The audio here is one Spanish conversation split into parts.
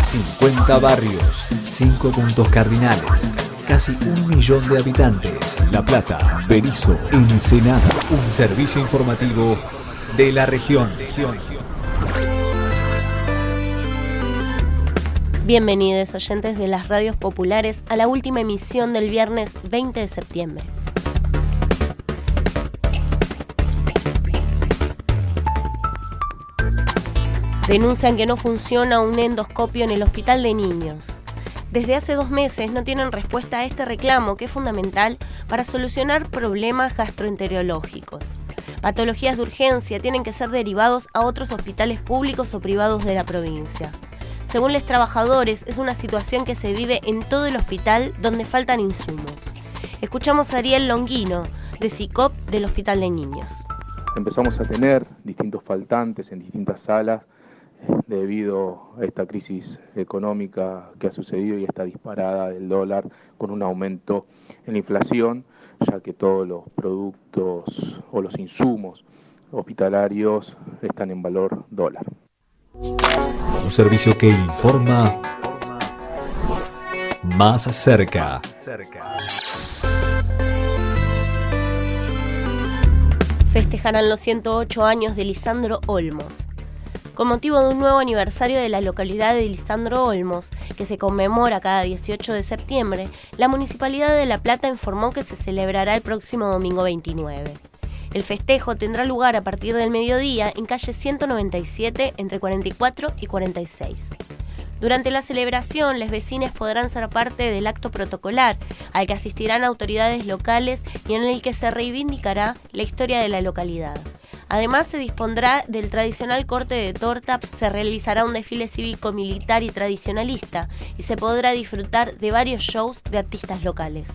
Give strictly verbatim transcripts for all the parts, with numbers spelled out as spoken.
cincuenta barrios, cinco puntos cardinales, casi un millón de habitantes. La Plata, Berisso, Ensenada. Un servicio informativo de la región. Bienvenidos oyentes de las radios populares a la última emisión del viernes veinte de septiembre. Denuncian que no funciona un endoscopio en el hospital de niños. Desde hace dos meses no tienen respuesta a este reclamo que es fundamental para solucionar problemas gastroenterológicos. Patologías de urgencia tienen que ser derivados a otros hospitales públicos o privados de la provincia. Según los trabajadores, es una situación que se vive en todo el hospital donde faltan insumos. Escuchamos a Ariel Longuino, de SICOP del Hospital de Niños. Empezamos a tener distintos faltantes en distintas salas debido a esta crisis económica que ha sucedido y esta disparada del dólar con un aumento en la inflación, ya que todos los productos o los insumos hospitalarios están en valor dólar. Un servicio que informa más cerca. Festejarán los ciento ocho años de Lisandro Olmos. Con motivo de un nuevo aniversario de la localidad de Lisandro Olmos, que se conmemora cada dieciocho de septiembre, la Municipalidad de La Plata informó que se celebrará el próximo domingo veintinueve. El festejo tendrá lugar a partir del mediodía en calle ciento noventa y siete entre cuarenta y cuatro y cuarenta y seis. Durante la celebración, los vecinos podrán ser parte del acto protocolar, al que asistirán autoridades locales y en el que se reivindicará la historia de la localidad. Además, se dispondrá del tradicional corte de torta, se realizará un desfile cívico-militar y tradicionalista y se podrá disfrutar de varios shows de artistas locales.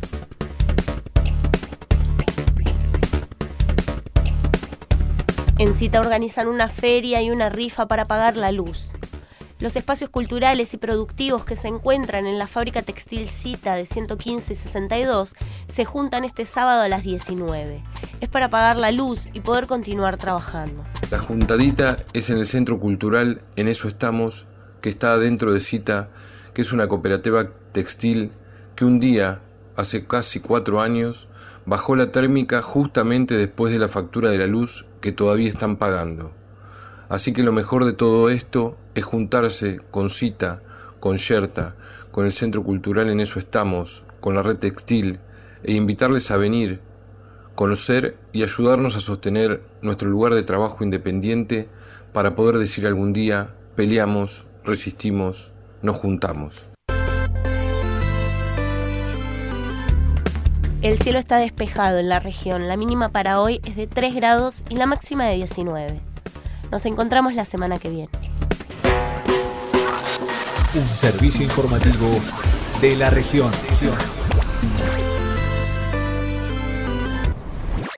En Cita organizan una feria y una rifa para pagar la luz. Los espacios culturales y productivos que se encuentran en la fábrica textil Cita de ciento quince y sesenta y dos se juntan este sábado a las diecinueve. Es para pagar la luz y poder continuar trabajando. La juntadita es en el Centro Cultural En Eso Estamos, que está dentro de Cita, que es una cooperativa textil que un día, hace casi cuatro años, bajó la térmica justamente después de la factura de la luz que todavía están pagando. Así que lo mejor de todo esto es juntarse con Cita, con Yerta, con el Centro Cultural En Eso Estamos, con la red textil, e invitarles a venir, conocer y ayudarnos a sostener nuestro lugar de trabajo independiente para poder decir algún día, peleamos, resistimos, nos juntamos. El cielo está despejado en la región, la mínima para hoy es de tres grados y la máxima de diecinueve. Nos encontramos la semana que viene. Un servicio informativo de la región.